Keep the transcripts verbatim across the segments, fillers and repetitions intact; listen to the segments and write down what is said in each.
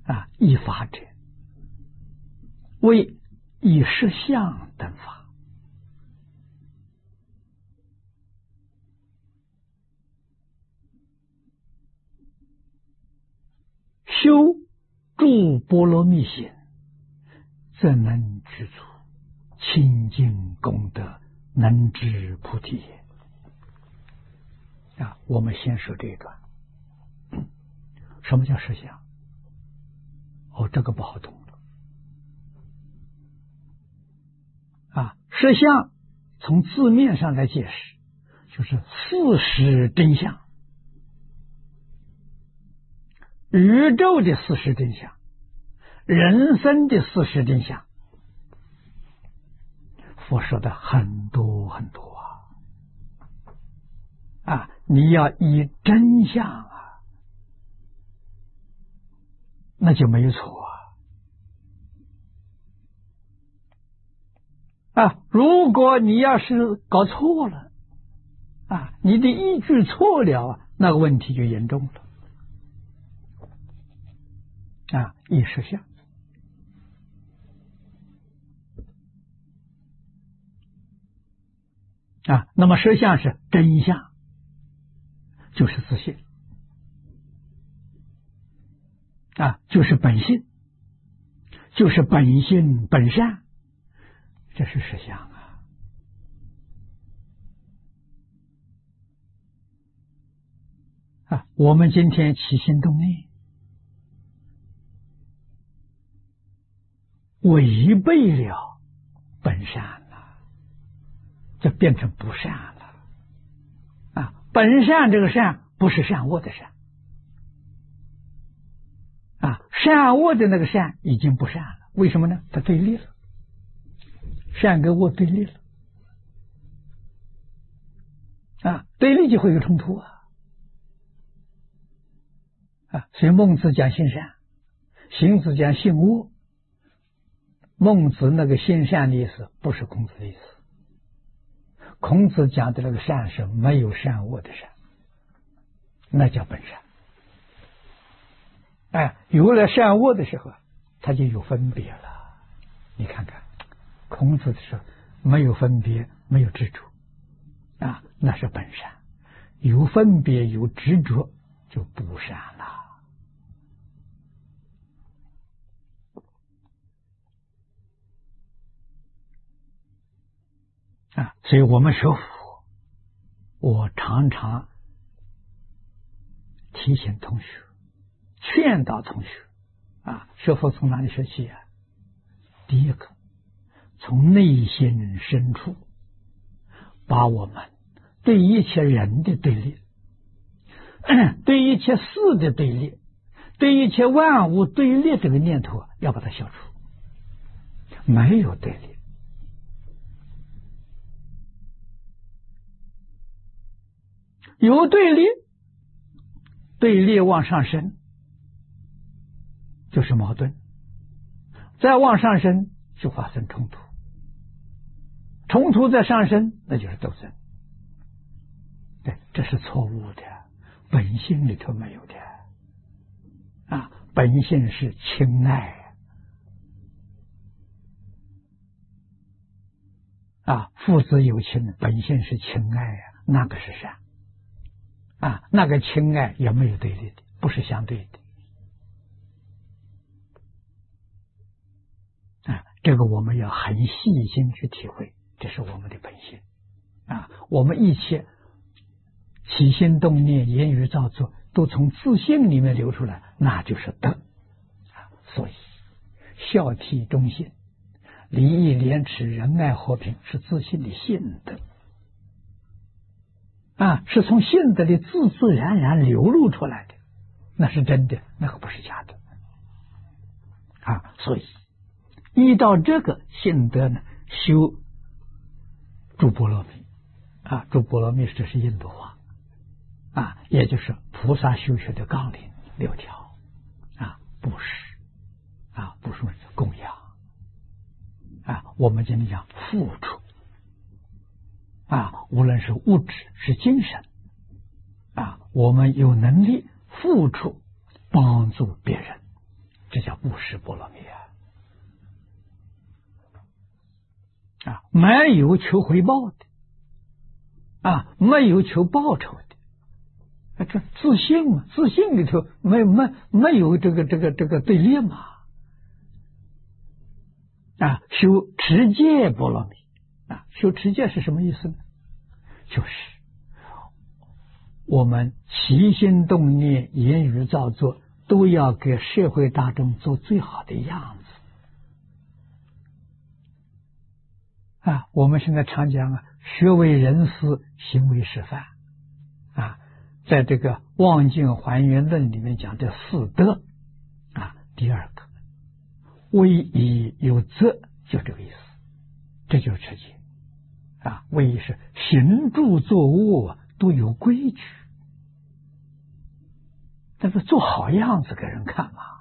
啊，一法者为以实相等法。修诸波罗蜜行，则能具足清净功德，能知菩提也。啊，我们先说这一段。什么叫实相？哦，这个不好懂了。啊，实相从字面上来解释，就是事实真相，宇宙的事实真相，人生的事实真相。佛说的很多很多啊，啊，你要以真相啊，那就没有错啊。啊，如果你要是搞错了啊，你的依据错了啊，那个问题就严重了啊。以实相啊，那么实相是真相，就是自性啊，就是本性，就是本性本善，这是实相啊。啊，我们今天起心动念，违背了本善了，就变成不善了啊！本善这个善不是善恶的善啊，善恶的那个善已经不善了。为什么呢？它对立了，善跟恶对立了啊，对立就会有冲突啊啊！所以孟子讲性善，荀子讲性恶。孟子那个性善的意思不是孔子的意思，孔子讲的那个善是没有善恶的善，那叫本善。哎，有了善恶的时候，他就有分别了。你看看，孔子的时候没有分别，没有执着啊，那是本善；有分别，有执着，就不善了。啊，所以我们学佛，我常常提醒同学，劝导同学啊，学佛从哪里学起啊？第一个，从内心深处，把我们对一切人的对立，对一切事的对立，对一切万物对立这个念头要把它消除，没有对立。有对立，对立往上升就是矛盾，再往上升就发生冲突，冲突再上升那就是斗争。对，这是错误的，本性里头没有的啊，本性是亲爱啊，父子有情，本性是亲爱啊，那个是善啊，那个亲爱也没有对立的，不是相对的啊。这个我们要很细心去体会，这是我们的本性啊。我们一切起心动念、言语造作，都从自性里面流出来，那就是德啊。所以孝悌忠信、礼义廉耻、仁爱和平是自性的性德啊，是从性德里自自然然流露出来的，那是真的，那个不是假的啊。所以依照这个性德呢，修诸波罗蜜啊，诸波罗蜜这是印度话啊，也就是菩萨修学的纲领六条啊，布施啊，布施供养啊，我们今天讲付出啊，无论是物质是精神啊，我们有能力付出帮助别人，这叫不是波罗蜜啊！啊，没有求回报的，啊，没有求报酬的，啊，这自信嘛，自信里头没没没有这个这个这个对立嘛。啊，修持戒波罗蜜啊，修持戒是什么意思呢？就是我们起心动念、言语造作，都要给社会大众做最好的样子啊。我们现在常讲啊，学为人师，行为示范啊。在这个《望境还原论》里面讲的四德啊，第二个威仪有则，就这个意思，这就是持戒啊。威仪是行住坐卧都有规矩，但是做好样子给人看嘛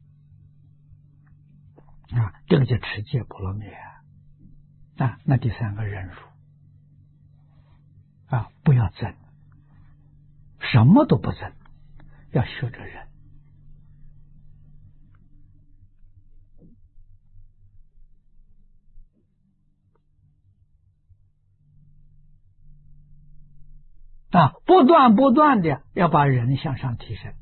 啊，这个叫持戒波罗蜜啊。那第三个忍辱啊，不要争，什么都不争，要学着忍。啊，不断不断的要把人向上提升。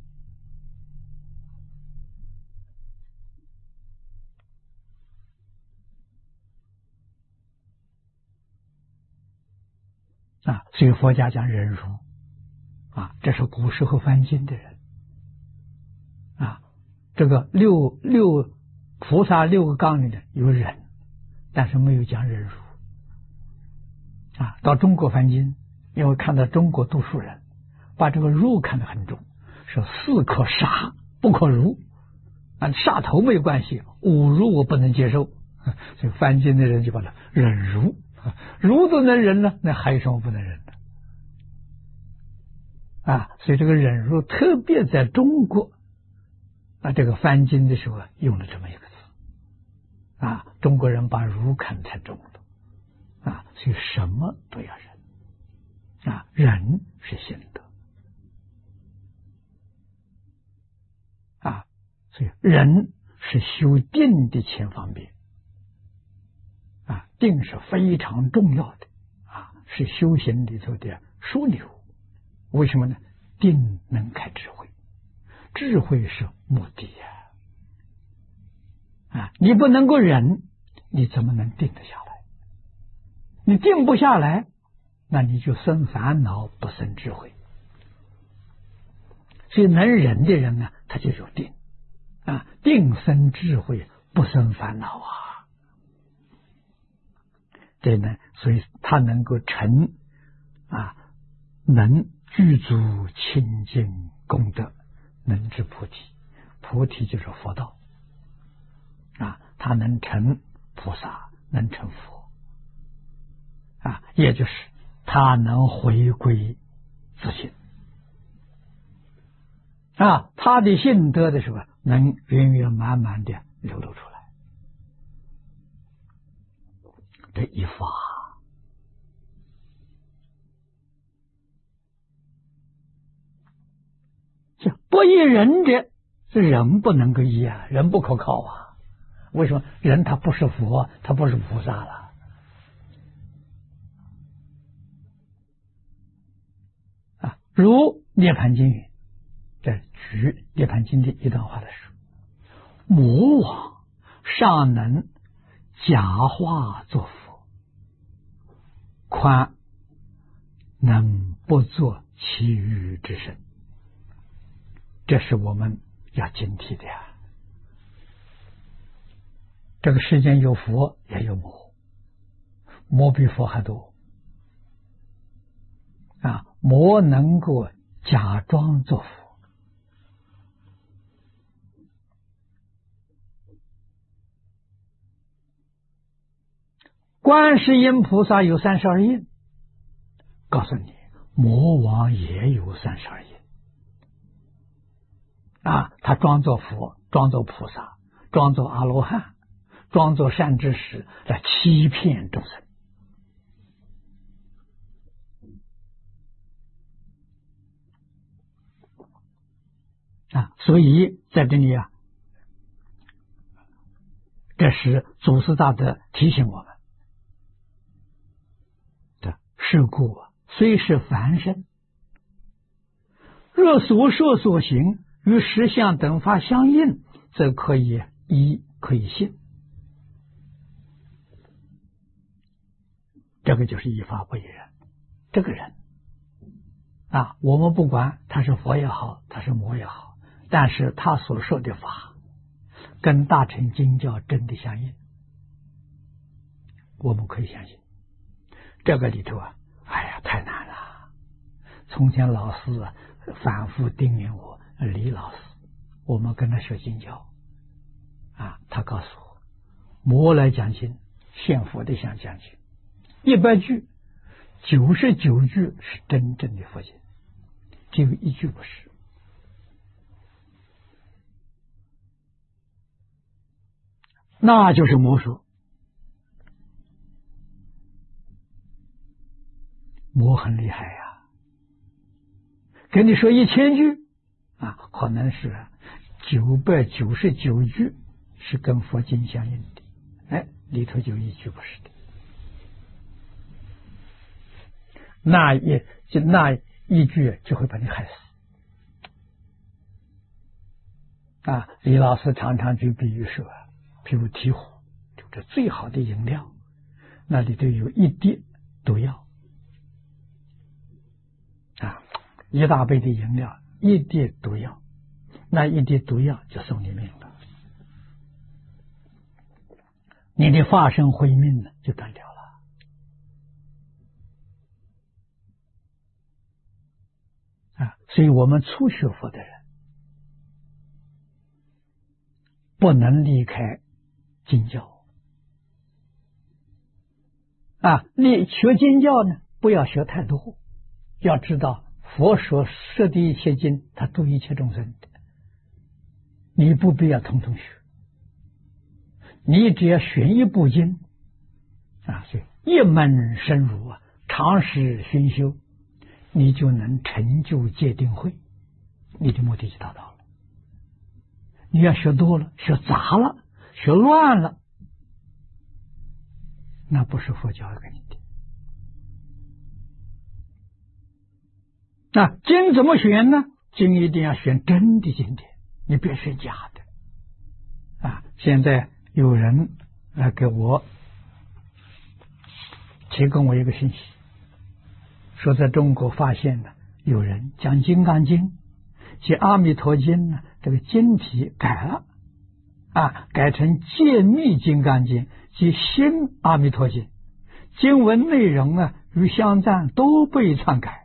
啊，所以佛家讲忍辱啊，这是古时候翻经的人啊。这个六六菩萨六个纲里的有忍，但是没有讲忍辱啊。到中国翻经，因为看到中国读书人把这个辱看得很重，说士可杀不可辱啊，杀头没有关系，侮辱我不能接受，所以翻经的人就把它忍辱。如都能忍了，那还有什么不能忍的啊？所以这个忍辱特别在中国啊，这个翻经的时候用了这么一个词啊。中国人把辱看太重了啊，所以什么都要忍啊，忍是心德啊，所以忍是修定的前方便。啊，定是非常重要的啊，是修行里头的枢纽。为什么呢？定能开智慧，智慧是目的呀！啊，你不能够忍，你怎么能定得下来？你定不下来，那你就生烦恼，不生智慧。所以能忍的人呢，他就有定啊，定生智慧，不生烦恼啊。这呢，所以他能够成啊，能具足清净功德，能知菩提。菩提就是佛道啊，他能成菩萨，能成佛啊，也就是他能回归自信啊，他的性德的时候能圆圆满满的流露出来。这一法这不依人者，这人不能够依啊，人不可靠啊。为什么？人他不是佛，他不是菩萨了啊。如《涅盘经》云，这举《涅盘经》的一段话来说：魔王尚能假化作佛，宽能不做其余之身。这是我们要警惕的呀。这个世间有佛也有魔，魔比佛还多啊！魔能够假装作佛，观世音菩萨有三十二应，告诉你，魔王也有三十二应啊！他装作佛，装作菩萨，装作阿罗汉，装作善知识，来欺骗众生啊！所以在这里啊， 这是祖师大德提醒我们的。是故虽是凡身，若所说所行与实相等法相应，则可以依，可以信。这个就是依法不依人。这个人啊，我们不管他是佛也好，他是魔也好，但是他所说的法跟大乘经教真的相应，我们可以相信。这个里头啊，哎呀，太难了。从前老师啊反复叮咛我，李老师，我们跟他学经教啊，他告诉我，魔来讲经，现佛的想讲经，一百句九十九句是真正的佛经，只有一句不是。那就是魔说。魔很厉害呀、啊，跟你说一千句啊，可能是九百九十九句是跟佛经相应的，哎，里头就一句不是的。那一就那一句就会把你害死啊！李老师常常就比喻说，譬如醍醐，就这最好的饮料，那里头有一滴毒药啊，一大杯的饮料，一滴毒药，那一滴毒药就送你命了，你的法身慧命呢就断掉了。啊，所以我们初学佛的人不能离开经教啊，你学经教呢，不要学太多，要知道佛所说的一切经，它度一切众生的，你不必要统统学，你只要选一部经啊，所以一门深入啊，长时熏修，你就能成就戒定慧，你的目的就达到了。你要学多了，学杂了，学乱了，那不是佛教给你的。那经怎么选呢？经一定要选真的经典，你别选假的啊！现在有人来给我提供我一个信息，说在中国发现了有人将《金刚经》及《阿弥陀经》呢，这个经题改了啊，改成《戒密金刚经》及《新阿弥陀经》，经文内容呢与相赞都被篡改，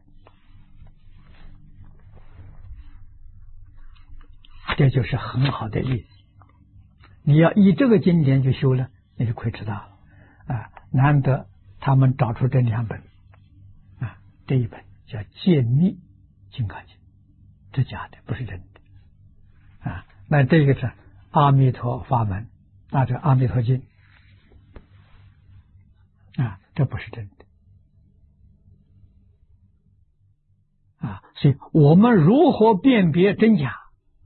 这就是很好的例子。你要依这个经典去修了，你就亏吃大了啊！难得他们找出这两本啊，这一本叫《戒密金刚经》，这假的，不是真的啊。那这个是阿弥陀法门，那这阿弥陀经啊，这不是真的啊。所以我们如何辨别真假？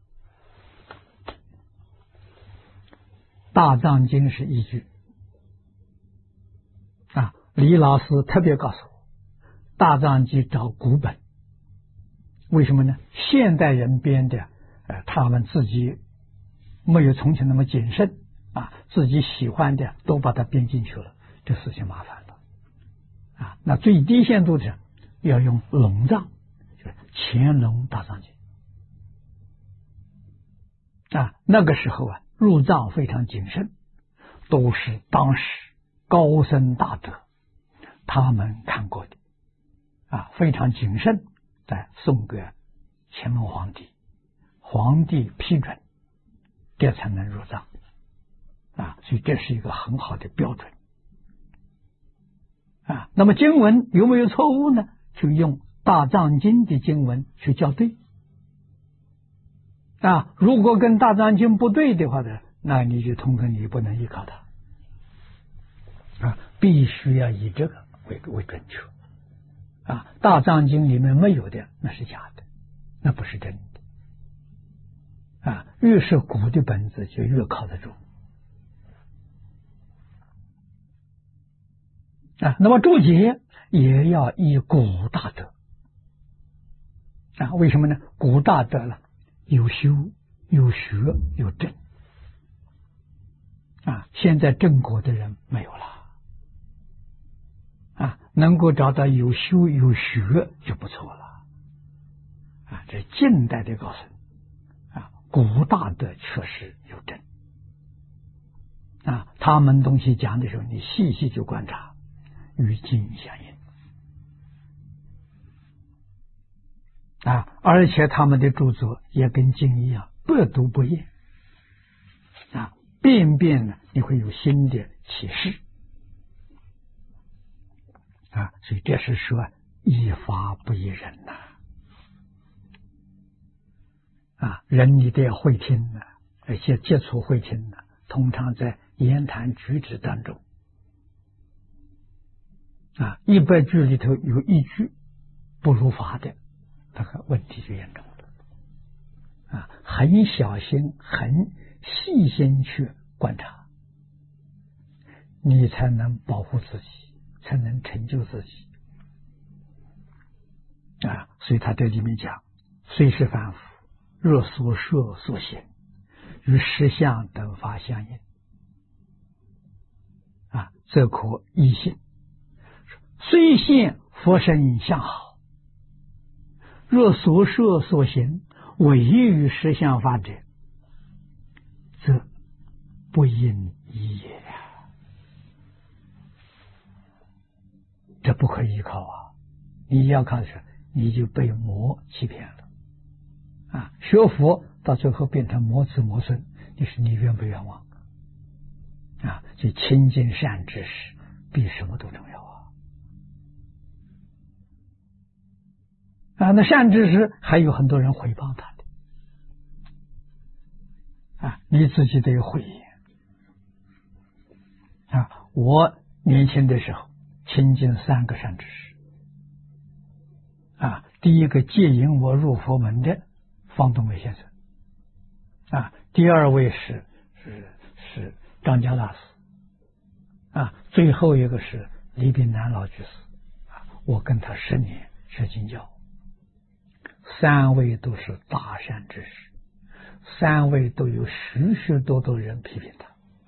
大藏经是依据啊，李老师特别告诉我，大藏经找古本，为什么呢？现代人编的，呃，他们自己没有从前那么谨慎啊，自己喜欢的都把它编进去了，这事情麻烦了啊。那最低限度的要用龙藏，就是乾隆大藏经啊，那个时候啊，入藏非常谨慎，都是当时高僧大德他们看过的啊，非常谨慎，再送给乾隆皇帝，皇帝批准，这才能入藏啊，所以这是一个很好的标准啊。那么经文有没有错误呢？就用大藏经的经文去校对啊，如果跟大藏经不对的话呢，那你就通通你不能依靠它啊，必须要以这个为为准确啊。大藏经里面没有的那是假的，那不是真的啊。越是古的本子就越靠得住啊。那么注解也要以古大德啊，为什么呢？古大德了，有修有学有证啊，现在正果的人没有了啊，能够找到有修有学就不错了啊。这近代的高僧啊，古大德确实有证啊，他们东西讲的时候，你细细去观察，与经相应啊，而且他们的著作也跟经一样，百读不厌啊，遍遍呢，你会有新的启示啊，所以这是说依法不依人呐啊，人你都要会听呢，而且接触会听呢，通常在言谈举止当中啊，一百句里头有一句不如法的，这个问题就严重了啊！很小心、很细心去观察，你才能保护自己，才能成就自己啊！所以他这里面讲，虽是凡夫，若所说所行，与实相等法相应啊，则可依信。虽现佛身相好，若所说所行违于实相法者，则不应依也。这不可依靠啊！你要靠什么？你就被魔欺骗了啊！学佛到最后变成魔子魔孙，就是你冤不冤枉啊？就亲近善知识比什么都重要啊！啊，那善知识还有很多人诽谤他的啊，你自己得有慧眼啊！我年轻的时候亲近三个善知识啊，第一个接引我入佛门的方东伟先生啊，第二位是是是张家大师啊，最后一个是李炳南老居士啊，我跟他十年学经教，三位都是大善知识，三位都有许许多多人批评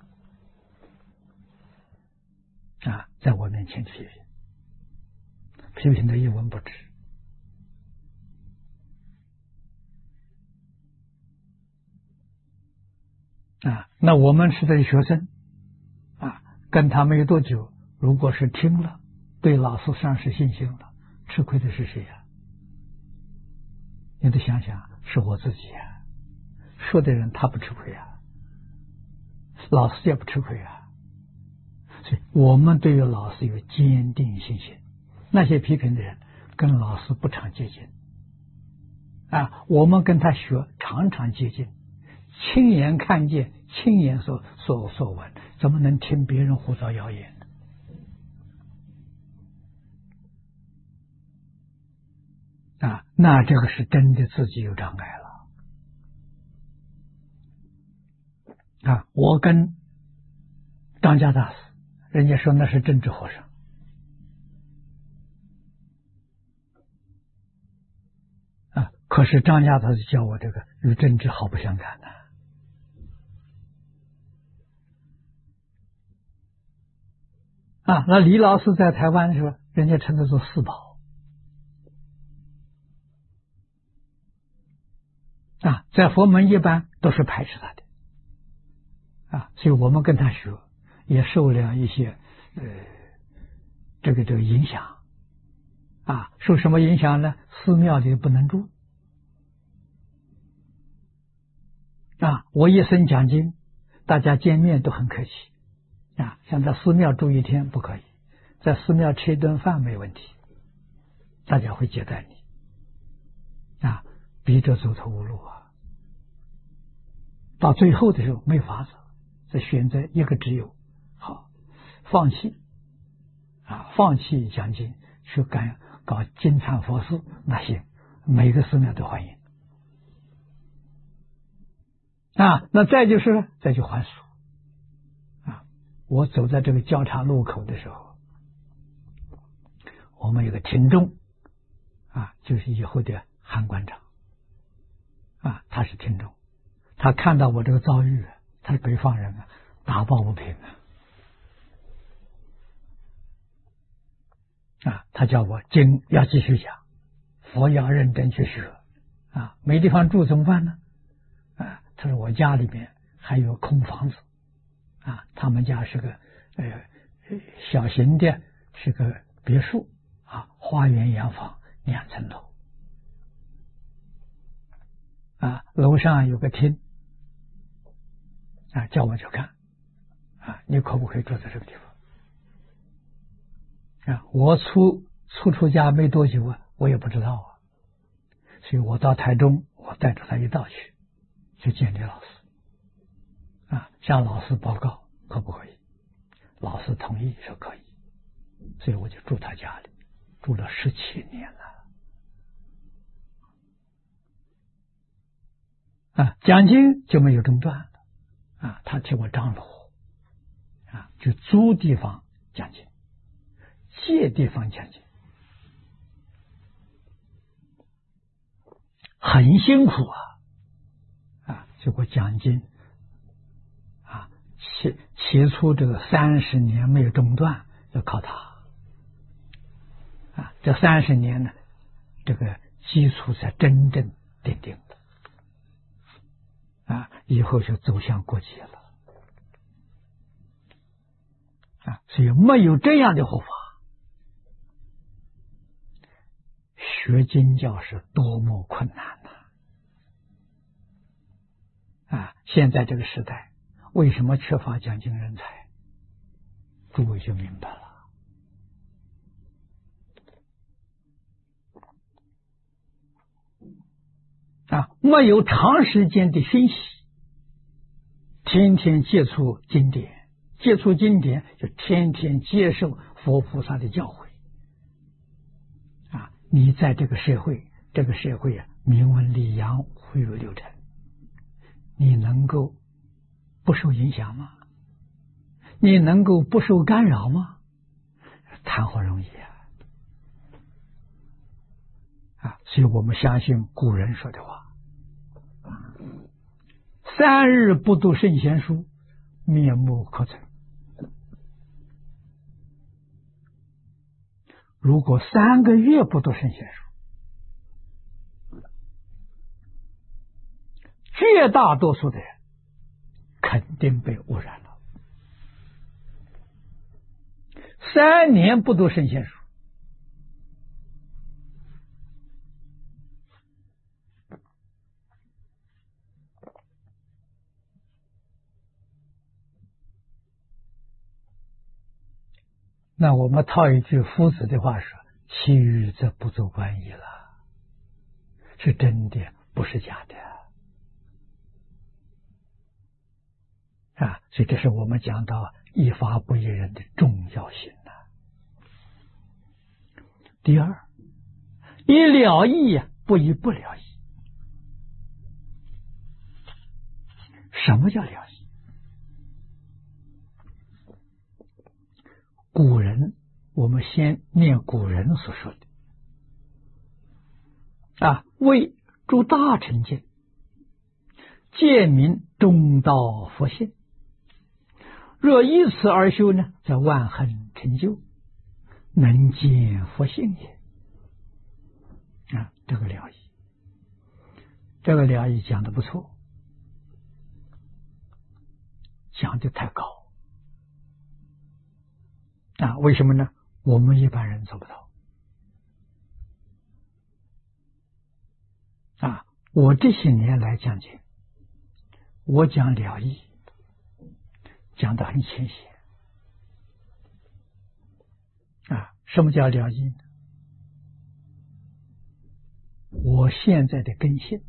他啊，在我面前批评，批评的一文不值啊。那我们是在学生啊，跟他没有多久，如果是听了，对老师丧失信心了，吃亏的是谁呀、啊？你得想想，是我自己啊。说的人他不吃亏啊，老师也不吃亏啊。所以我们对于老师有坚定信心。那些批评的人跟老师不常接近啊，我们跟他学常常接近，亲眼看见，亲眼所所所闻，怎么能听别人胡诌谣言呢？啊，那这个是真的自己有障碍了啊！我跟张家大师，人家说那是政治和尚啊，可是张家大师教我这个与政治毫不相干的啊。那李老师在台湾的时候，人家称他做四宝啊，在佛门一般都是排斥他的啊，所以我们跟他学，也受了一些呃这个这个影响啊。受什么影响呢？寺庙里不能住啊。我一生讲经，大家见面都很客气啊，像在寺庙住一天不可以，在寺庙吃一顿饭没问题，大家会接待你啊，逼着走投无路啊。到最后的时候没法子，再选择一个只有好放弃啊，放弃讲经，去干搞金忏佛事，那行，每个寺庙都欢迎啊。那再就是再去还俗啊。我走在这个交叉路口的时候我们有个听众啊，就是以后的韩馆长啊，他是听众，他看到我这个遭遇，他是北方人啊，打抱不平啊，啊，他叫我经要继续讲，佛要认真去学啊，没地方住怎么办呢？啊，他说我家里面还有空房子啊，他们家是个呃小型的，是个别墅啊，花园洋房两层楼啊，楼上有个厅啊，叫我去看啊，你可不可以住在这个地方啊？我出初出家没多久啊，我也不知道啊，所以我到台中，我带着他一道去去见李老师啊，向老师报告可不可以？老师同意说可以，所以我就住他家里，住了十七年了啊，讲经就没有中断啊，他替我张罗啊，就租地方讲经，借地方讲经，很辛苦啊啊，结果讲经啊，起起初这个三十年没有中断，要靠他啊，这三十年呢，这个基础才真正奠定啊，以后就走向国际了啊，所以没有这样的护法，学经教是多么困难呐！啊，现在这个时代为什么缺乏讲经人才？诸位就明白了。啊，没有长时间的熏习，天天接触经典，接触经典就天天接受佛菩萨的教诲。啊，你在这个社会，这个社会啊，名闻利养，会有流传，你能够不受影响吗？你能够不受干扰吗？谈何容易啊！啊，所以我们相信古人说的话：三日不读圣贤书，面目可憎。如果三个月不读圣贤书，绝大多数的人肯定被污染了。三年不读圣贤书，那我们套一句夫子的话说：其余则不足观矣了。是真的，不是假的啊！所以这是我们讲到一法不依人的重要性呐、啊。第二，以了义不以不了义。什么叫了义？古人，我们先念古人所说的啊，为诸大乘见，借明中道佛性。若依此而修呢，则万恒成就，能见佛性也。啊，这个了义，这个了义讲的不错，讲的太高啊！为什么呢？我们一般人做不到啊！我这些年来讲经，我讲了义，讲得很浅显啊！什么叫了义呢？我现在的根性，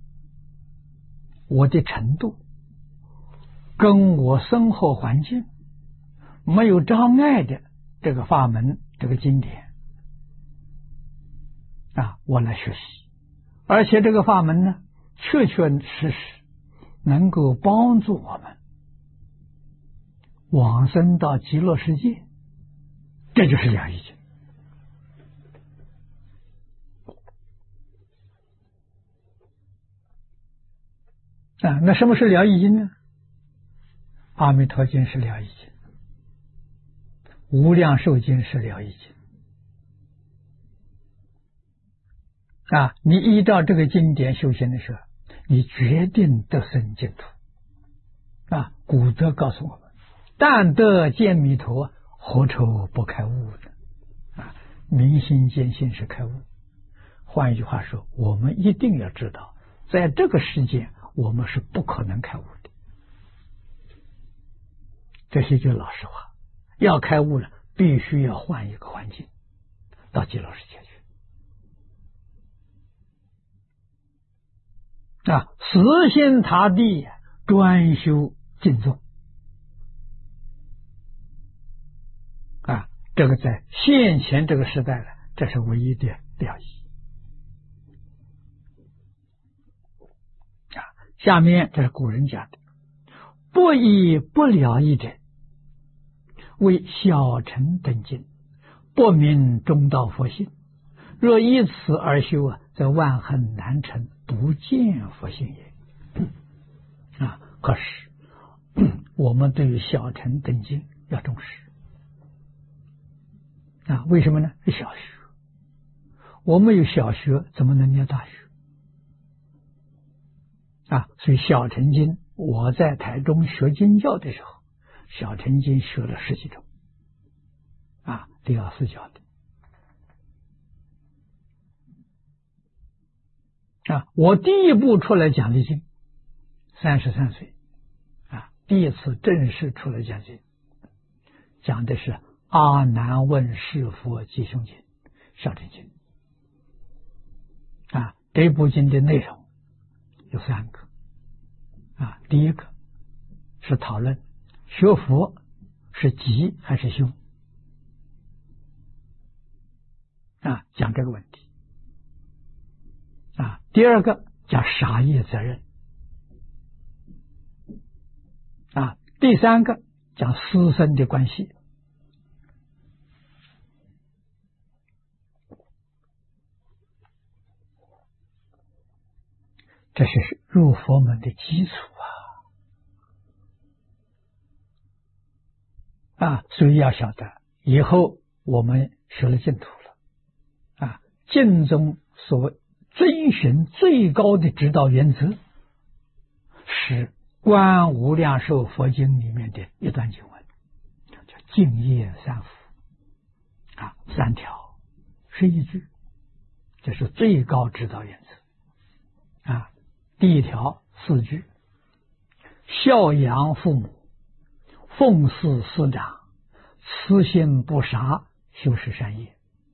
我的程度，跟我生活环境没有障碍的这个法门，这个经典啊，我来学习，而且这个法门呢，确确实实能够帮助我们往生到极乐世界，这就是了义经啊，那什么是了义经呢？阿弥陀经是了义经，无量寿经是了义经。啊，你依照这个经典修行的时候，你决定得生净土。啊，古德告诉我们：但得见弥陀，何愁不开悟呢？啊，明心见性是开悟。换一句话说，我们一定要知道，在这个世界，我们是不可能开悟的。这些就老实话，要开悟了，必须要换一个环境，到极乐世界去。啊，死心塌地专修净宗。啊，这个在现前这个时代呢，这是唯一的了义。啊，下面这是古人讲的：不以不了义者，为小乘等经，不明中道佛性。若依此而修啊，则万恨难成，不见佛性也。啊，可是我们对于小乘等经要重视啊，为什么呢？是小学，我们有小学，怎么能念大学啊？所以小乘经，我在台中学经教的时候，小乘经学了十几种啊，李老师教的。啊，我第一部出来讲的经，三十三岁，啊，第一次正式出来讲经，讲的是阿难问是佛吉凶经，小乘经。啊，这部经的内容有三个，啊，第一个是讨论学佛是吉还是凶，啊，讲这个问题。啊，第二个讲杀业责任，啊，第三个讲师生的关系。这是入佛门的基础啊！啊，所以要晓得，以后我们学了净土了，啊，净宗所遵循最高的指导原则是《观无量寿佛经》里面的一段经文，叫净业三福啊，三条是一句，这是最高指导原则啊。第一条四句：孝养父母，奉事师长，慈心不杀，修持善业。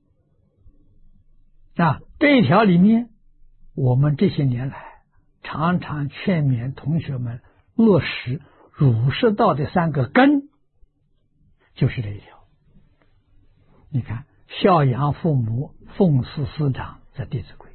啊，这一条里面，我们这些年来常常劝勉同学们落实儒释道的三个根，就是这一条。你看，孝养父母，奉事师长，在《弟子规》；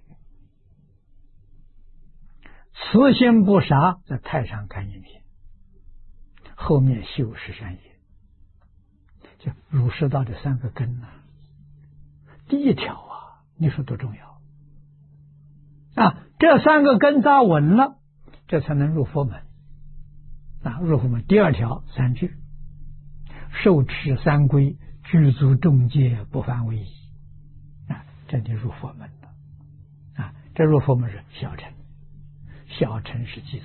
慈心不杀，在《太上感应篇》；后面修持善业，就儒释道的三个根呢、啊。第一条啊，你说多重要啊！这三个根扎稳了，这才能入佛门啊！入佛门第二条三句：受持三规，具足众戒，不犯威仪啊！这就入佛门了啊！这入佛门是小乘，小乘是基础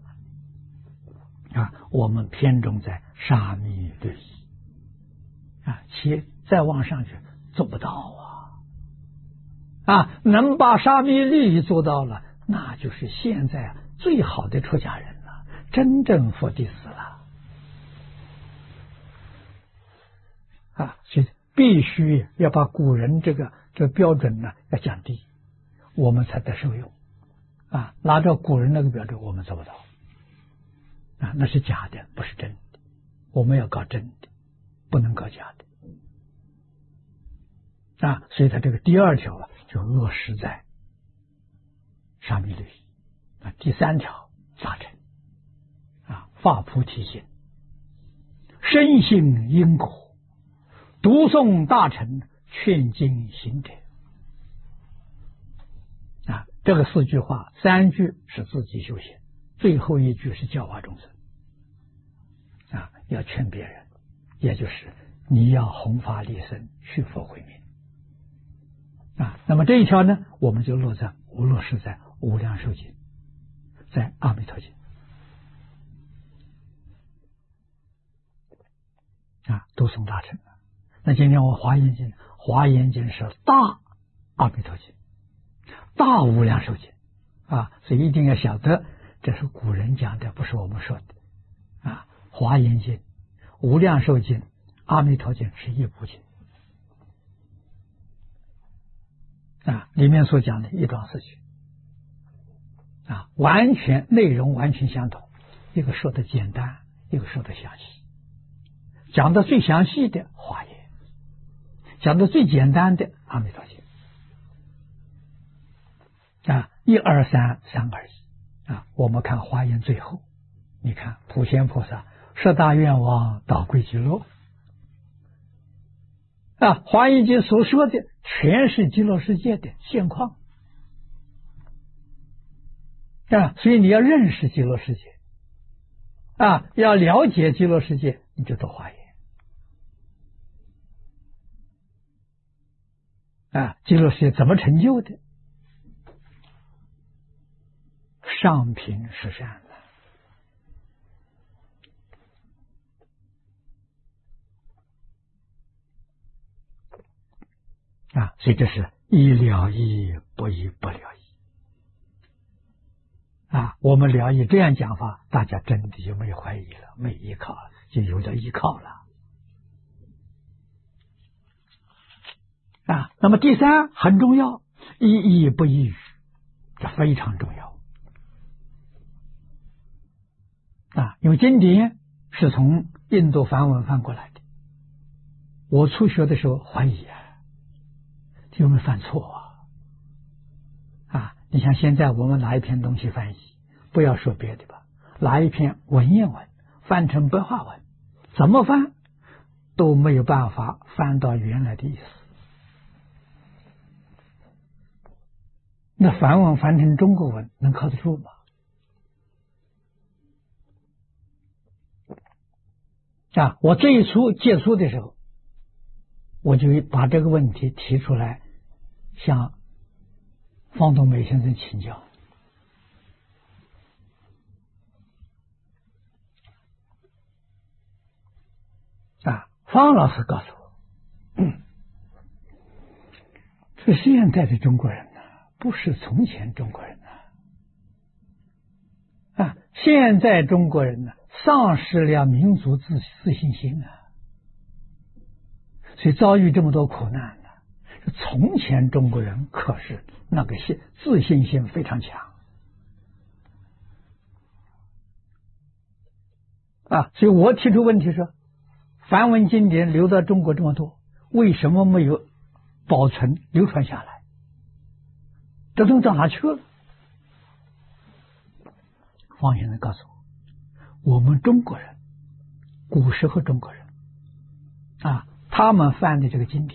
啊！我们偏重在沙弥律仪啊，其再往上去做不到啊！啊，能把沙弥律仪做到了，那就是现在最好的出家人了，真正佛弟子了啊！所以必须要把古人这个这个标准呢要降低，我们才得受用啊！拿着古人那个标准，我们做不到啊，那是假的，不是真的。我们要搞真的，不能搞假的啊！所以他这个第二条啊，就落实在沙弥律仪啊。第三条大乘啊，发菩提心，深信因果，读诵大乘，劝进行者啊。这个四句话，三句是自己修行， 最后一句是教化众生啊，要劝别人，也就是你要弘法利生，续佛慧命啊。那么这一条呢，我们就落在无论是在无量寿经，在阿弥陀经啊，都诵大乘。那今天我华严经，华严经是大阿弥陀经，大无量寿经啊，所以一定要晓得，这是古人讲的，不是我们说的啊。华严经、无量寿经、阿弥陀经是一部经啊，里面所讲的一桩事情啊，完全内容完全相同，一个说的简单，一个说的详细。讲的最详细的华严，讲的最简单的阿弥陀经啊，一二三，三二一啊。我们看华严最后，你看普贤菩萨十大愿望导归极乐啊，华严经所说的全是极乐世界的现况啊，所以你要认识极乐世界啊，要了解极乐世界，你就读华严啊。极乐世界怎么成就的？上品十善啊，所以这是一了义，不一不了义啊。我们了义这样讲法，大家真的就没有怀疑了，没依靠了，就有点依靠了啊。那么第三很重要，一义不一语，这非常重要啊。因为经典是从印度梵文翻过来的，我初学的时候怀疑啊，有没有犯错啊？啊，你像现在我们拿一篇东西翻译，不要说别的吧，拿一篇文言文翻成白话文，怎么翻都没有办法翻到原来的意思。那梵文翻成中国文能靠得住吗？啊，我最初接触的时候，我就把这个问题提出来，向方东美先生请教。啊，方老师告诉我，嗯，这现在的中国人呢，不是从前中国人呢。啊，现在中国人呢，丧失了民族自自信心啊，所以遭遇这么多苦难呢。从前中国人可是那个信自信心非常强啊，所以我提出问题说，梵文经典流到中国这么多，为什么没有保存流传下来？这都到哪去了？方先生告诉我，我们中国人，古时候中国人啊，他们翻的这个经典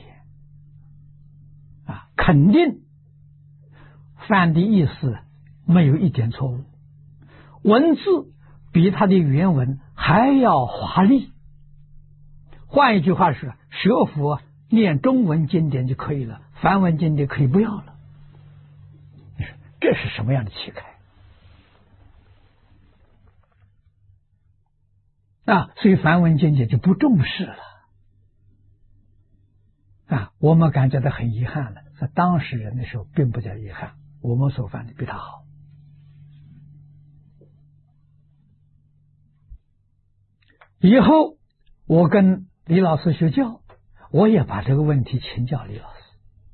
啊，肯定翻的意思没有一点错误，文字比他的原文还要华丽。换一句话是，学佛念中文经典就可以了，梵文经典可以不要了。你说这是什么样的气概啊？所以梵文经典就不重视了啊。我们感觉到很遗憾了，在当事人的时候并不叫遗憾，我们所犯的比他好。以后我跟李老师学教，我也把这个问题请教李老师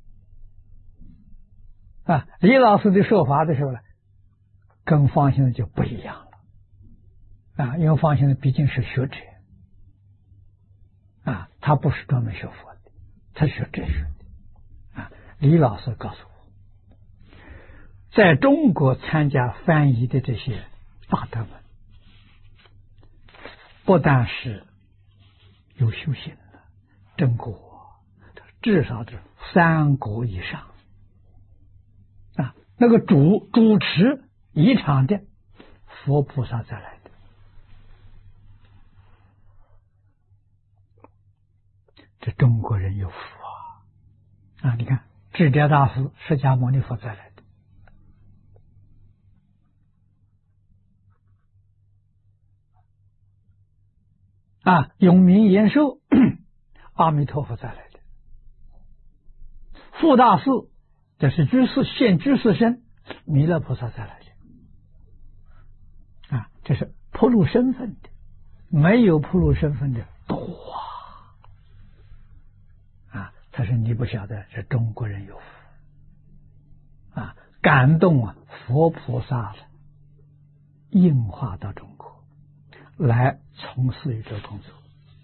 啊。李老师的说法的时候呢，跟方先生就不一样了啊，因为方先生毕竟是学者啊，他不是专门学佛的，他是学哲学的啊。李老师告诉我，在中国参加翻译的这些大德们，不但是有修行的正果，至少是三国以上啊。那个主主持一场的佛菩萨再来的。这中国人有福啊！啊，你看智者大师释迦牟尼佛再来的。啊，永明延寿，阿弥陀佛再来的。富大士，这是居士现居士身，弥勒菩萨再来的。啊，这是铺路身份的，没有铺路身份的多啊！啊，他说你不晓得，这中国人有福啊，感动啊，佛菩萨的应化到中国来从事于这工作。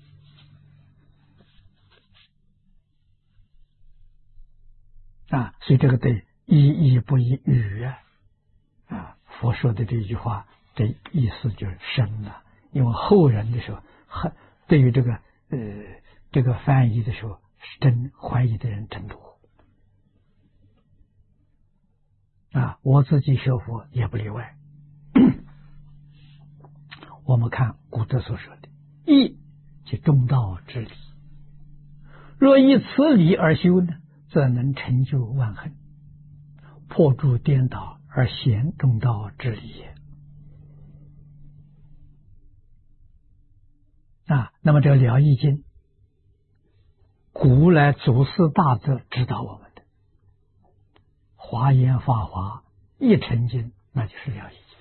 啊，所以这个对一义不一语啊，啊，佛说的这句话，这意思就是深了。因为后人的时候，很对于这个呃这个翻译的时候，是真怀疑的人真多啊。我自己学佛也不例外。我们看古德所说的“义”即中道之理，若依此理而修呢，则能成就万恨，破诸颠倒而显中道之理也。啊，那么这个《了义经》，古来祖师大德指导我们的，华严法华一成经，那就是《了义经》。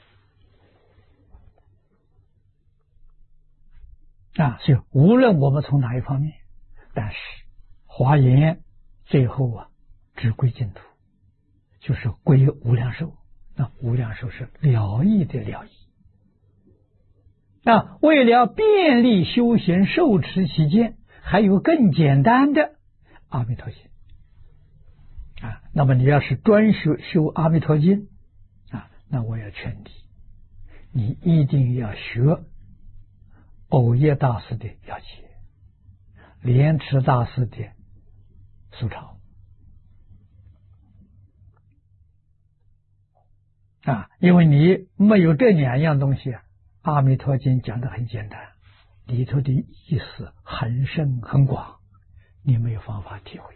啊，所以无论我们从哪一方面，但是华严最后啊，只归净土，就是归无量寿。那无量寿是了义的了义。啊，为了便利修行受持其间，还有更简单的阿弥陀经。啊，那么你要是专修修阿弥陀经啊，那我要劝你，你一定要学藕叶大师的要解，莲池大师的苏钞啊，因为你没有这两样东西啊，阿弥陀经讲的很简单，里头的意思很深很广，你没有方法体会。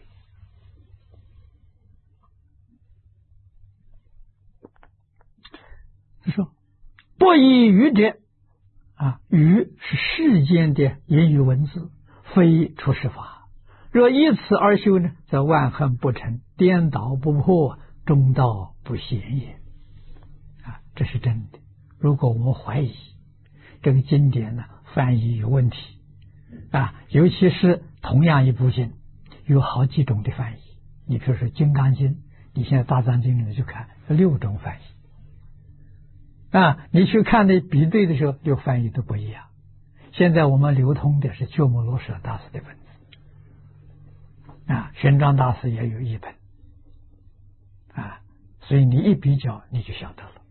他说不以语者啊，语是世间的言语文字，非出世法。若依此而修呢，则万恨不成，颠倒不破，中道不显也。啊，这是真的。如果我们怀疑这个经典呢翻译有问题啊，尤其是同样一部经有好几种的翻译，你比如说《金刚经》，你现在大藏经里面去看六种翻译。啊，你去看的比对的时候，就翻译都不一样。现在我们流通的是鸠摩罗什大师的本子，啊，玄奘大师也有一本，啊，所以你一比较你就晓得了。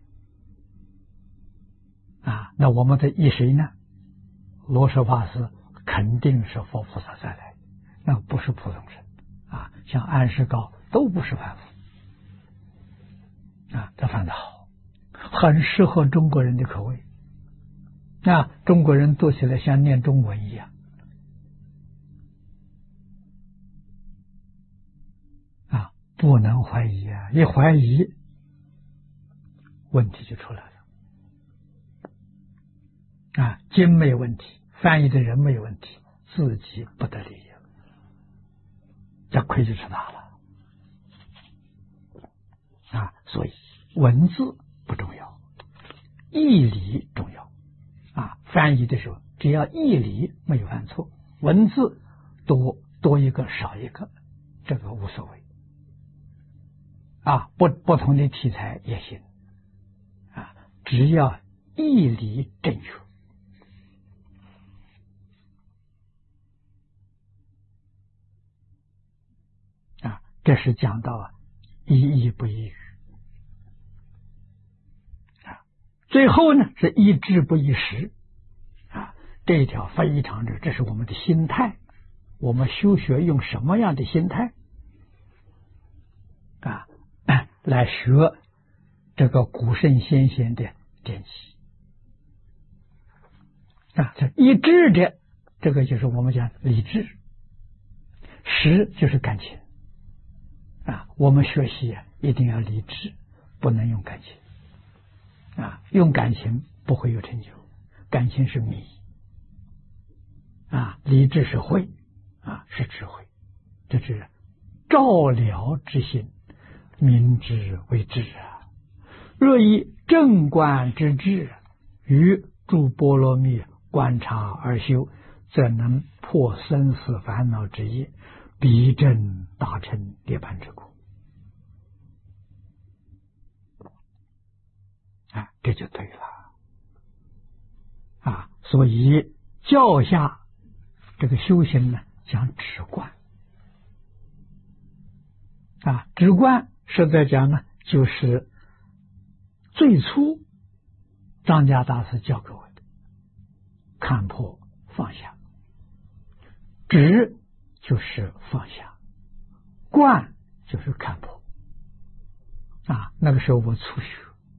啊，那我们的依谁呢？罗什法师肯定是佛菩萨再来，那不是普通人啊，像安世高都不是凡夫啊，这翻得好。很适合中国人的口味，啊，中国人读起来像念中文一样，啊，不能怀疑啊！一怀疑，问题就出来了。啊，经没有问题，翻译的人没有问题，自己不得利益，这亏就吃大了。啊，所以文字不重要，义理重要啊！翻译的时候，只要义理没有犯错，文字多多一个少一个，这个无所谓啊。不不同的题材也行啊，只要义理正确啊。这是讲到啊，一义不一语。最后呢是一智不一时啊，这一条非常的，这是我们的心态。我们修学用什么样的心态啊来学这个古圣先贤的典籍啊，这一智者，这个就是我们讲理智，识就是感情啊。我们学习啊，一定要理智，不能用感情啊，用感情不会有成就，感情是迷啊，理智是慧啊，是智慧，这是照了之心，明之为智啊。若以正观之智与诸波罗蜜观察而修，则能破生死烦恼之业，必证大乘涅槃之果。啊，这就对了啊！所以教下这个修行呢，讲止观啊，止观实在讲呢，就是最初张家大师教给我的，看破放下，止就是放下，观就是看破啊。那个时候我初学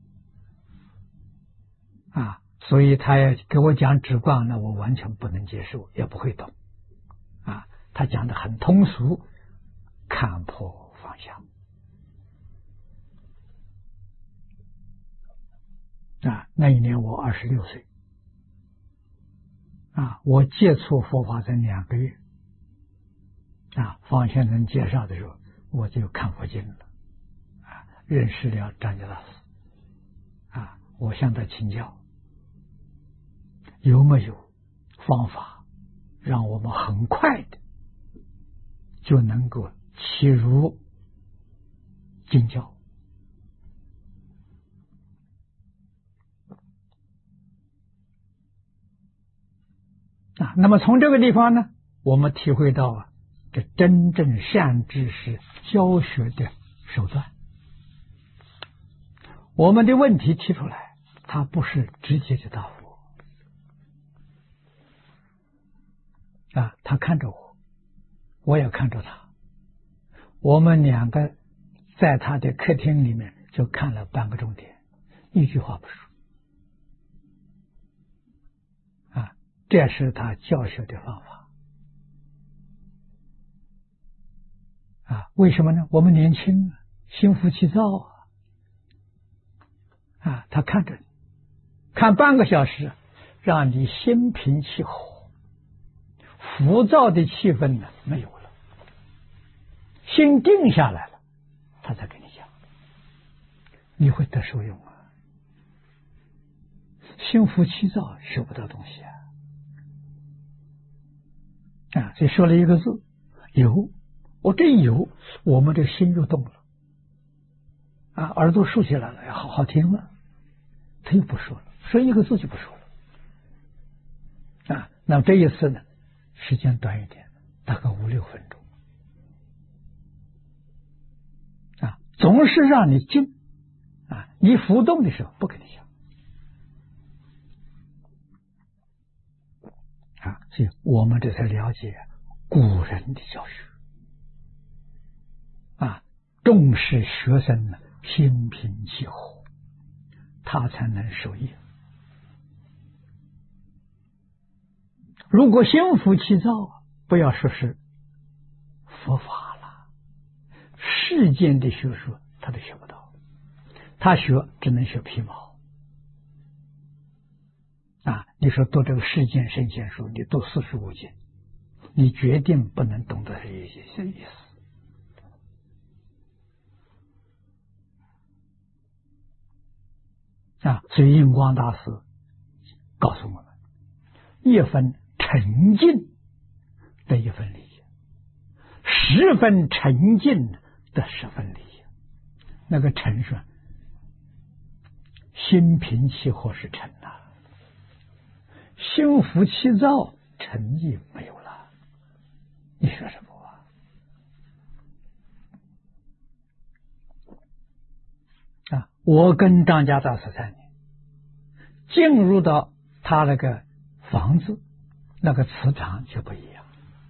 啊，所以他也给我讲止观，那我完全不能接受，也不会懂啊。他讲的很通俗，看破放下啊。那一年我二十六岁啊，我接触佛法才两个月啊。方先生介绍的时候，我就看佛经了啊，认识了张家大师啊，我向他请教，有没有方法让我们很快的就能够契入经教啊？那么从这个地方呢，我们体会到啊，这真正善知识教学的手段。我们的问题提出来，他不是直接的答复啊，他看着我，我也看着他，我们两个在他的客厅里面就看了半个钟点，一句话不说啊，这是他教学的方法啊。为什么呢？我们年轻啊，心浮气躁啊，啊，他看着你，看半个小时，让你心平气和，浮躁的气氛呢没有了，心定下来了，他才跟你讲，你会得受用啊。心浮气躁学不到东西啊！啊，所以说了一个字有，我这一有，我们这心就动了啊，耳朵竖起来了，好好听了。他又不说了，说一个字就不说了啊。那么这一次呢，时间短一点，大概五六分钟啊，总是让你静啊，你浮动的时候不跟你讲啊，所以我们这才了解古人的教学啊，重视学生呢心平气和，他才能受益。如果心浮气躁，不要说是佛法了，世间的学说他都学不到，他学只能学皮毛啊！你说读这个世间圣贤书，你读四书五经，你决定不能懂得这一些意思啊！所以印光大师告诉我们，一分沉静得一分理解，十分沉静得十分理解。那个沉是心平气和是沉呐、啊，心浮气躁沉意没有了，你说什么啊？啊，我跟张家大师三年，进入到他那个房子，那个磁场就不一样，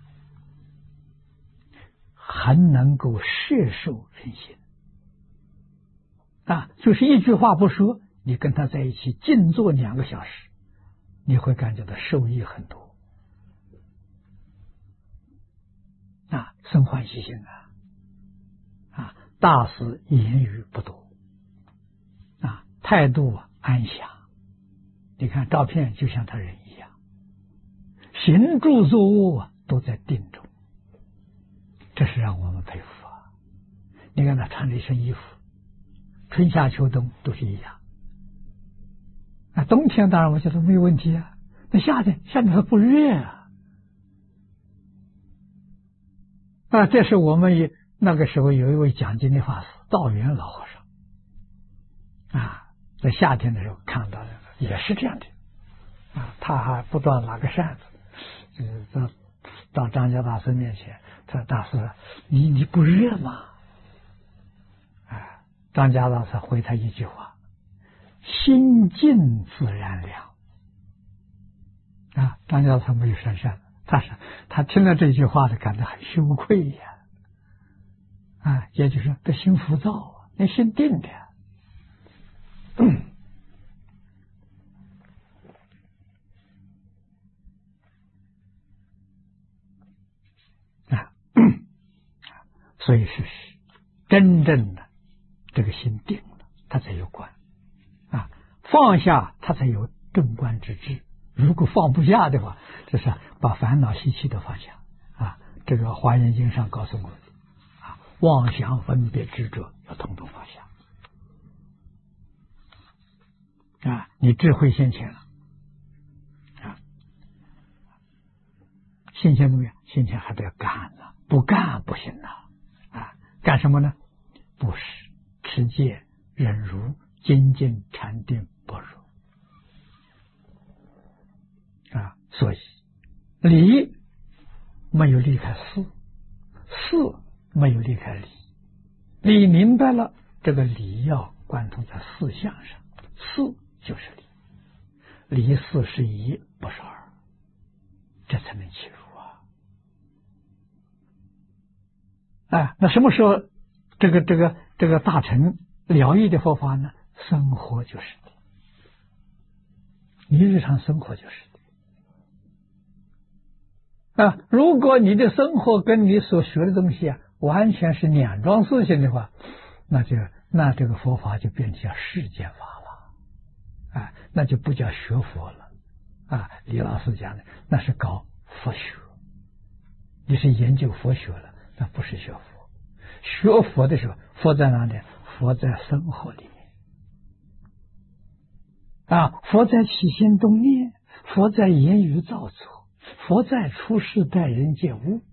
很能够摄受人心啊！就是一句话不说，你跟他在一起静坐两个小时， 你会感觉到受益很多啊，生欢喜心啊，啊，大事言语不多啊，态度安详。你看照片就像他人一样，行住坐卧都在定中，这是让我们佩服啊！你看他穿了一身衣服，春夏秋冬都是一样。啊，冬天当然我觉得没有问题啊，那夏天夏天它不热啊。啊，这是我们也那个时候有一位讲经的法师道元老和尚啊，在夏天的时候看到的也是这样的啊，他还不断拿个扇子，就是到到张家大师面前，他说：“大师，你你不热吗？”啊，张家大师回他一句话：“心静自然凉。”啊，张家大师没有扇扇子，他是他听了这句话就感到很羞愧呀，啊，也就是说这心浮躁啊，那心定的。嗯所以是真正的这个心定了，它才有观啊，放下它才有正观之智。如果放不下的话，就是把烦恼习气都放下啊。这个《华严经》上告诉我们啊，妄想分别执着要统统放下啊。你智慧现前了啊，现前没有？现前还得干呢，不干不行呐。干什么呢？布施、持戒、忍辱、精进、禅定、般若啊。所以理没有离开事，事没有离开理。理明白了，这个理要贯通在事相上，事就是理，理事是一，不是二，这才能起入。啊，那什么时候这个这个这个大乘疗愈的佛法呢？生活就是的，你日常生活就是的啊。如果你的生活跟你所学的东西啊完全是两桩事情的话，那就那这个佛法就变成叫世间法了啊，那就不叫学佛了啊。李老师讲的那是搞佛学，你是研究佛学了。那不是学佛，学佛的时候，佛在哪里？佛在生活里面啊，佛在起心动念，佛在言语造作，佛在处事待人接物。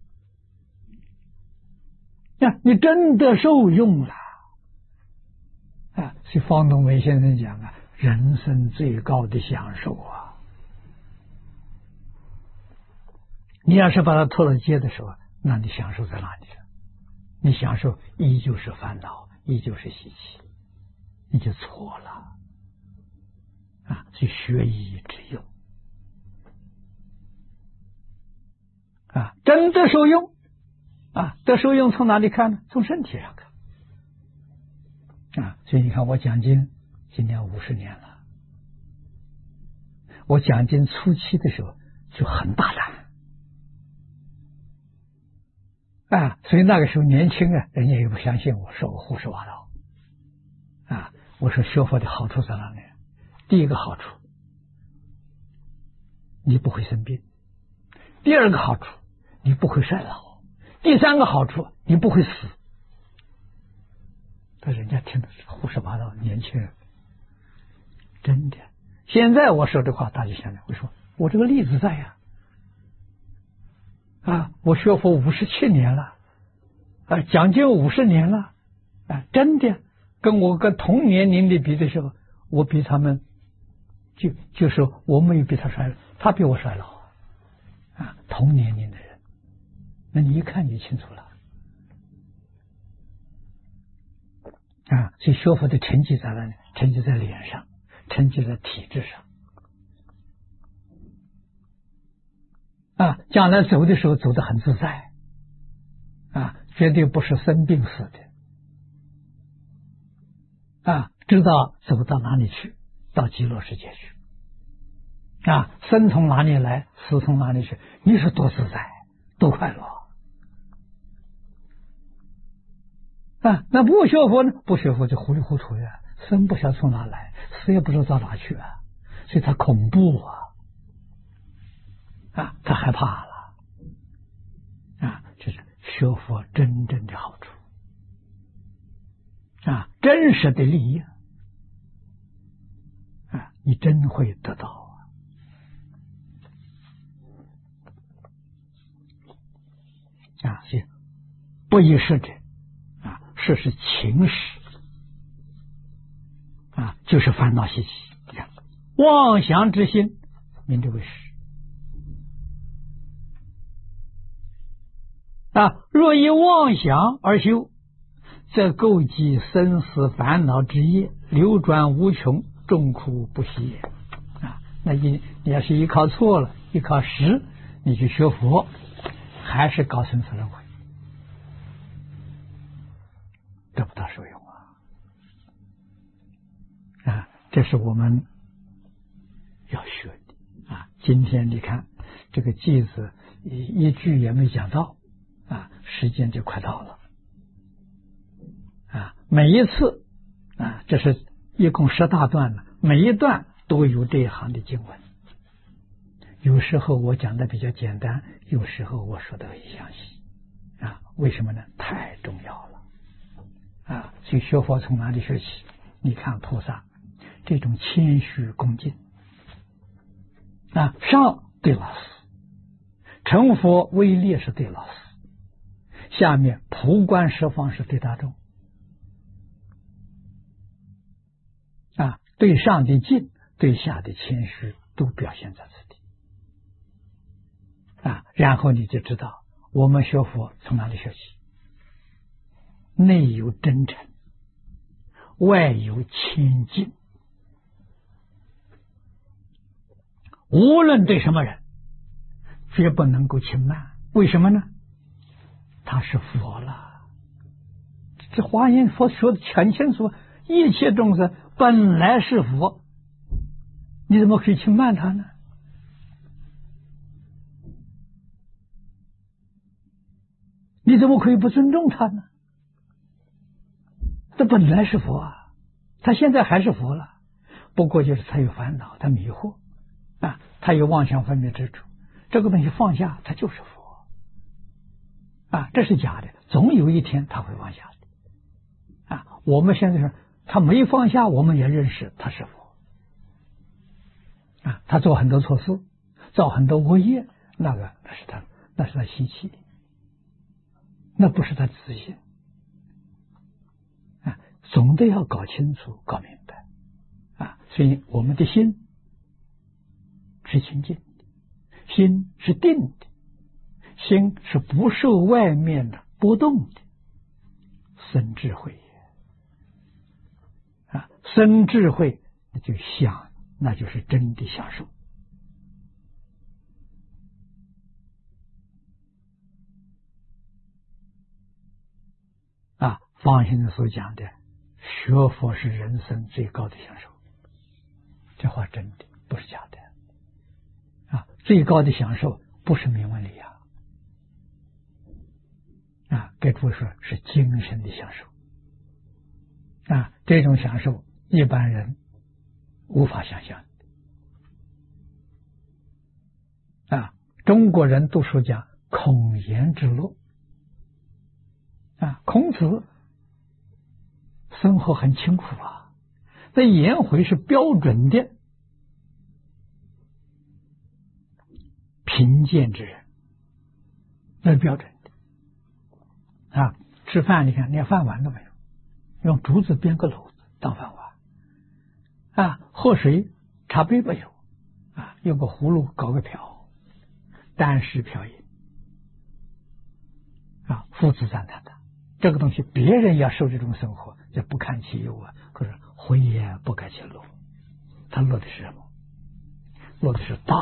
那、啊、你真的受用了啊！所以方东梅先生讲啊，人生最高的享受啊，你要是把它脱了戒的时候，那你享受在哪里了？你享受依旧是烦恼，依旧是习气，你就错了啊！所以学以致用啊，真的受用啊！得受用从哪里看呢？从身体上看啊！所以你看，我讲经今年五十年了，我讲经初期的时候就很大胆。啊，所以那个时候年轻啊，人家也不相信我，说我胡说八道啊。我说学佛的好处在哪里？第一个好处，你不会生病；第二个好处，你不会衰老；第三个好处，你不会死。但人家听的是胡说八道，年轻人真的。现在我说这话，大家想想，我说我这个例子在呀。啊，我学佛五十七年了，啊，讲经五十年了，啊，真的，跟我跟同年龄的比的时候，我比他们，就就是我没有比他衰老，他比我衰老，啊，同年龄的人，那你一看就清楚了，啊，所以学佛的成绩在哪里？成绩在脸上，成绩在体质上。啊，将来走的时候走得很自在，啊，绝对不是生病死的，啊，知道走到哪里去，到极乐世界去， 啊，生从哪里来，死从哪里去，你是多自在，多快乐啊！那不学佛呢？不学佛就糊里糊涂呀，生不晓得从哪来，死也不知道到哪去啊，所以他恐怖啊，啊，他害怕了啊，这是学佛真正的好处啊，真实的利益啊，你真会得到。啊，是不以事者啊，事是情事啊，就是烦恼习气，妄想之心，名之为实啊。若以妄想而修，则构积生死烦恼之业，流转无穷，众苦不息也啊。那你你要是依靠错了，依靠实，你去学佛。还是搞生死轮回，得不到受用啊！啊，这是我们要学的啊。今天你看这个偈子一句也没讲到啊，时间就快到了啊。每一次啊，这是一共十大段了，每一段都有这一行的经文。有时候我讲的比较简单，有时候我说的很详细啊。为什么呢？太重要了啊！所以学佛从哪里学起？你看菩萨这种谦虚恭敬啊，上对老师，成佛威力是对老师，下面普观十方是对大众啊，对上的敬，对下的谦虚都表现在此地。啊，然后你就知道我们学佛从哪里学起，内有真诚，外有谦敬，无论对什么人绝不能够轻慢。为什么呢？他是佛了，这华严佛说的很清楚，一切众生本来是佛，你怎么可以轻慢他呢？你怎么可以不尊重他呢？他本来是佛啊，他现在还是佛了，不过就是他有烦恼，他迷惑啊，他有妄想分别之处，这个东西放下，他就是佛啊，这是假的，总有一天他会放下的啊。我们现在说他没放下，我们也认识他是佛啊，他做很多错事，造很多恶业，那个那是他那是他习气，那不是他自信啊，总得要搞清楚、搞明白啊。所以我们的心是清净的，心是定的，心是不受外面的波动的，生智慧啊，生智慧那就想，那就是真的享受。啊，方先生所讲的学佛是人生最高的享受，这话真的不是假的啊！最高的享受不是名闻利养啊，该诸位说是精神的享受啊，这种享受一般人无法想象啊。中国人都说讲孔颜之乐啊，孔子生活很清苦啊，那颜回是标准的贫贱之人，那是标准的啊。吃饭你看连饭碗都没有，用竹子编个篓子当饭碗啊。喝水茶杯没有啊，用个葫芦搞个瓢，单食瓢饮啊，夫子赞叹的。这个东西别人要受这种生活，就不堪其忧啊，可是回也不改其乐。他乐的是什么？乐的是道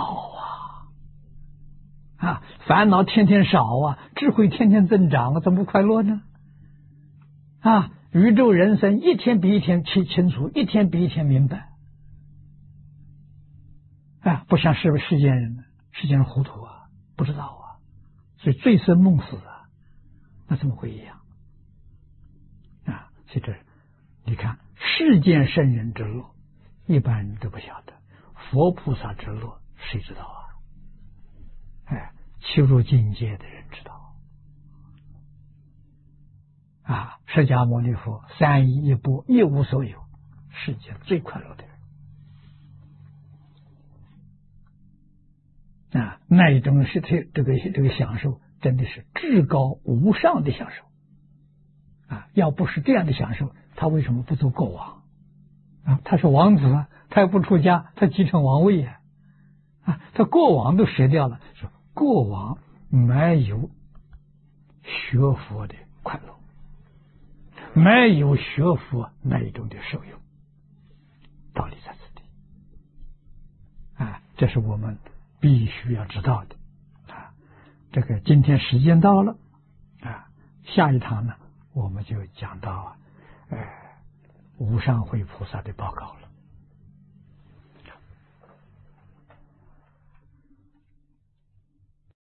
啊！啊，烦恼天天少啊，智慧天天增长啊，怎么不快乐呢？啊，宇宙人生一天比一天清清楚，一天比一天明白啊，不像是世间人，世间人糊涂啊，不知道啊，所以醉生梦死啊，那怎么会一样啊？所以这你看，世间圣人之乐，一般人都不晓得；佛菩萨之乐，谁知道啊？哎，修入境界的人知道啊。释迦牟尼佛三衣一钵一无所有，世界最快乐的人啊，那一种是这这个这个享受，真的是至高无上的享受啊！要不是这样的享受，他为什么不做国王啊？他是王子啊，他也不出家，他继承王位啊，啊，他国王都舍掉了，说国王没有学佛的快乐，没有学佛那一种的受用，道理在此地啊，这是我们必须要知道的啊。这个今天时间到了啊，下一堂呢，我们就讲到呃无上慧菩萨的报告了。